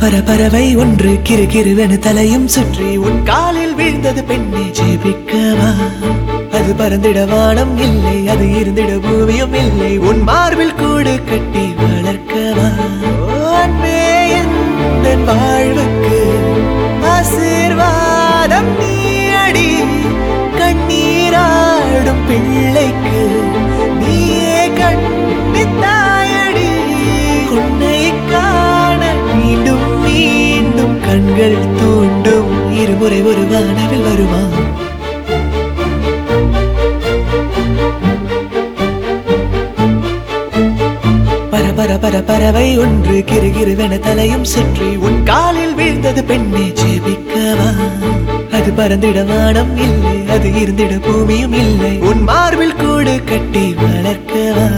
பறவை ஒன்று கிறுகிறுவென தலையும் சுற்றி உன் காலில் வீழ்ந்தது பெண்ணே ஜெபிக்கவா? அது பறந்திட வானம் இல்லை, அது இருந்திட பூமியும் இல்லை, உன் மார்பில் கூடு கட்டி வளர்க்கவா? அன்பே என் வாழ்வுக்கு ஆசீர்வாதம் நீ அடி, கண்ணீராடும் பிள்ளைக்கு நீயே கண்ணித்தாயடி. உன்னை காண மீண்டும் மீண்டும் கண்கள் தூண்டும், இருமுறை ஒரு வானவில் வருமா? பறவை ஒன்று கிறுகிறுவென தலையும் சுற்றி உன் காலில் வீழ்ந்தது பெண்ணே ஜெபிக்கவா? அது பறந்திட வானம் இல்லை, அது இருந்திட பூமியும் இல்லை, உன் மார்பில் கூடு கட்டி வளர்க்கவா?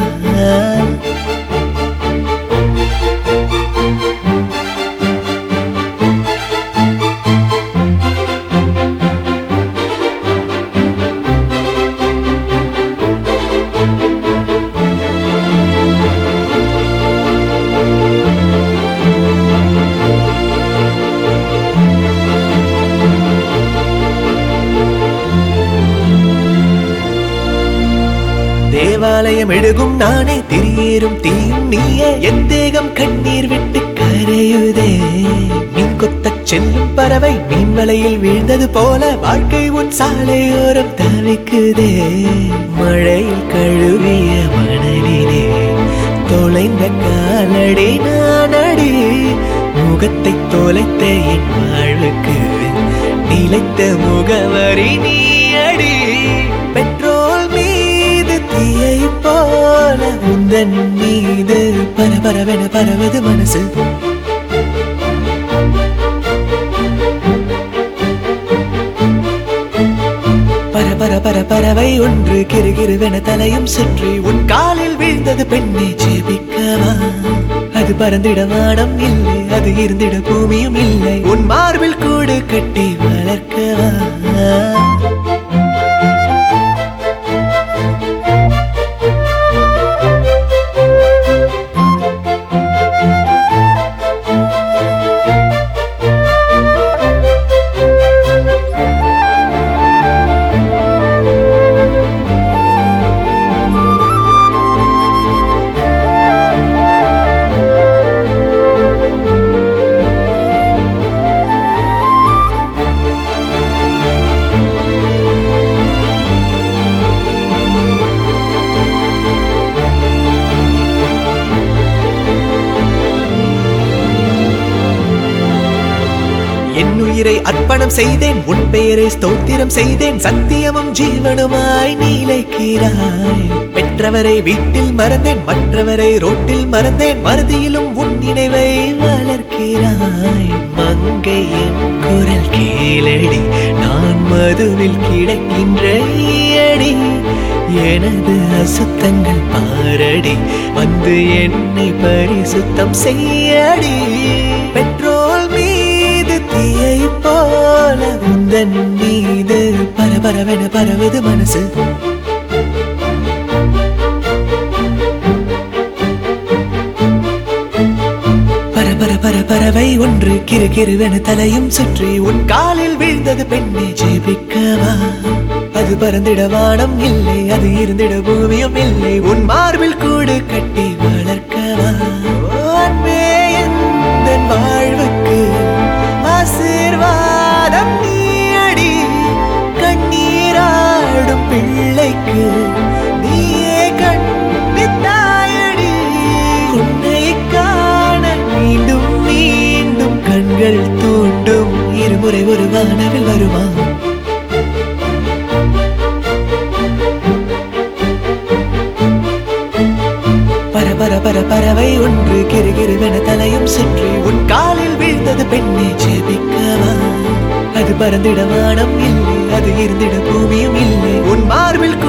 தேவாலயம் எழுகும் நானே, திரியேறும் தீயும் நீயே, என் தேகம் கண்ணீர் விட்டு கரையுதே. மீன் கொத்தச் செல்லும் பறவை மீன் வலையில் வீழ்ந்தது போல வாழ்க்கை உன் சாலையோரம் தவிக்குதே. மழையில் கழுவிய மணலிலே தொலைந்த காலடி நானடி, முகத்தை தொலைத்த என் வாழ்வுக்கு நிலைத்த முகவரி நீ அடி. பெட்ரோல் மீது தீயை போல உந்தன் மீது பரபரவென பரவது மனசு. பறவை ஒன்று கிறுகிறுவென தலையும் சுற்றி உன் காலில் வீழ்ந்தது பெண்ணே ஜெபிக்கவா? அது பறந்திட வானம் இல்லை, அது இருந்திட பூமியும் இல்லை, உன் மார்பில் கூடு கட்டி வளர்க்கவா? என் உயிரை அர்ப்பணம் செய்தேன், உன் பெயரை ஸ்தோத்திரம் செய்தேன், சத்தியமும் ஜீவனுமாய் நீலைக்கிறாய். பெற்றவரை வீட்டில் மறந்தேன், மற்றவரை ரோட்டில் மறந்தேன், மறதியிலும் உன் நினைவை வளர்க்கிறாய். மங்கை என் குரல் கேளடி, நான் மதுவில் கிடக்கின்ற ஈயடி, எனது அசுத்தங்கள் பாரடி, வந்து என்னை பரிசுத்தம் செய்யடி. பெட்ரோல் மீது தீயை போல உந்தன் மீது பரபரவென பரவது மனசு. பறவை ஒன்று கிறுகிறுவென தலையும் சுற்றி உன் காலில் வீழ்ந்தது பெண்ணே ஜெபிக்கவா? அது பறந்திட வானம் இல்லை, அது இருந்திட பூமியும் இல்லை, உன் மார்பில் கூடு கட்டி வளர்க்கவா? அன்பே என் வாழ்வுக்கு ஆசீர்வாதம் நீ அடி, கண்ணீராடும் பிள்ளைக்கு நீயே கண்ணித்தாயடி. உன்னை காண மீண்டும் மீண்டும் கண்கள் தூண்டும், இருமுறை ஒரு வானவில் வருமா? பறவை ஒன்று கிறுகிறுவென தலையும் சுற்றி உன் காலில் வீழ்ந்தது பெண்ணே ஜெபிக்கவா? அது பறந்திட வானம் இல்லை, அது இருந்திட பூமியும் இல்லை, உன் மார்பில்